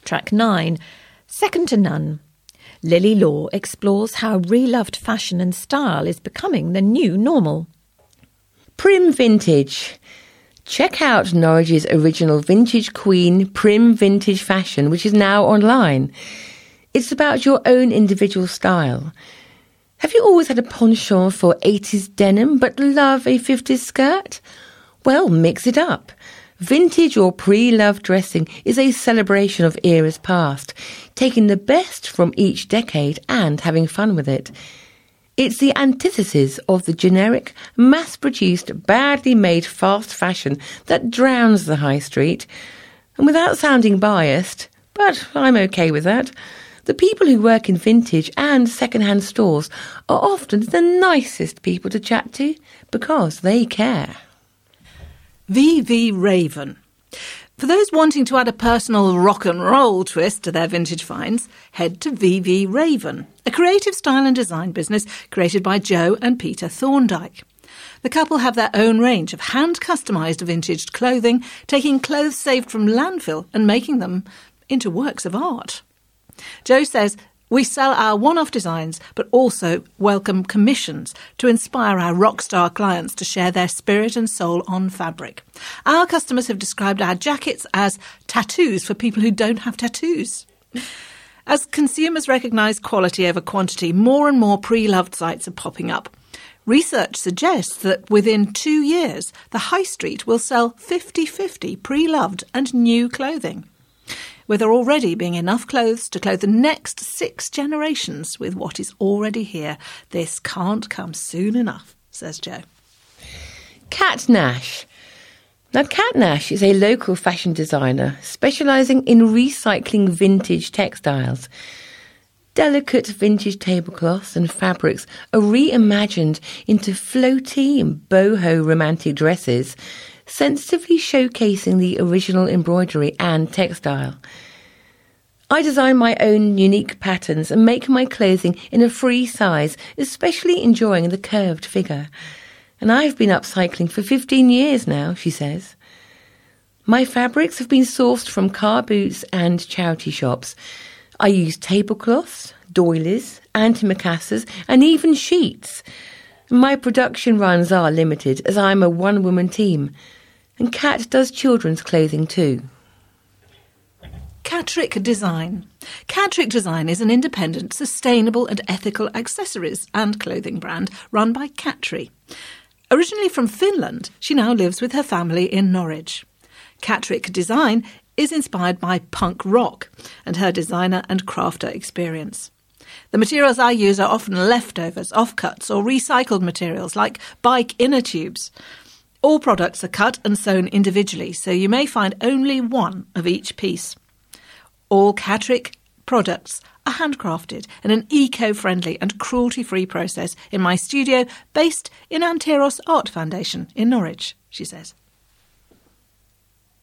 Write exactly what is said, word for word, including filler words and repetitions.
Track nine, Second to None. Lily Law explores how re-loved fashion and style is becoming the new normal. Prim Vintage. Check out Norwich's original vintage queen, Prim Vintage Fashion, which is now online. It's about your own individual style. Have you always had a penchant for eighties denim but love a fifties skirt? Well, mix it up. Vintage or pre-loved dressing is a celebration of eras past, taking the best from each decade and having fun with it. It's the antithesis of the generic, mass-produced, badly made fast fashion that drowns the high street. And without sounding biased, but I'm okay with that, the people who work in vintage and second-hand stores are often the nicest people to chat to because they care. V V Raven. For those wanting to add a personal rock and roll twist to their vintage finds, head to V V Raven, a creative style and design business created by Joe and Peter Thorndike. The couple have their own range of hand-customised vintage clothing, taking clothes saved from landfill and making them into works of art. Joe says, "We sell our one-off designs, but also welcome commissions to inspire our rock star clients to share their spirit and soul on fabric. Our customers have described our jackets as tattoos for people who don't have tattoos." As consumers recognise quality over quantity, more and more pre-loved sites are popping up. Research suggests that within two years, the high street will sell fifty-fifty pre-loved and new clothing, with there already being enough clothes to clothe the next six generations with what is already here. This can't come soon enough, says Joe. Kat Nash. Now, Kat Nash is a local fashion designer specialising in recycling vintage textiles. Delicate vintage tablecloths and fabrics are reimagined into floaty and boho romantic dresses, sensitively showcasing the original embroidery and textile. I design my own unique patterns and make my clothing in a free size, especially enjoying the curved figure. And I've been upcycling for fifteen years now, she says. My fabrics have been sourced from car boots and charity shops. I use tablecloths, doilies, antimacassars and even sheets. My production runs are limited as I'm a one-woman team. And Kat does children's clothing too. Catrick Design. Catrick Design is an independent, sustainable and ethical accessories and clothing brand run by Katri. Originally from Finland, she now lives with her family in Norwich. Catrick Design is inspired by punk rock and her designer and crafter experience. The materials I use are often leftovers, offcuts or recycled materials like bike inner tubes. All products are cut and sewn individually, so you may find only one of each piece. All Catrick products are handcrafted in an eco-friendly and cruelty-free process in my studio based in Anteros Art Foundation in Norwich, she says.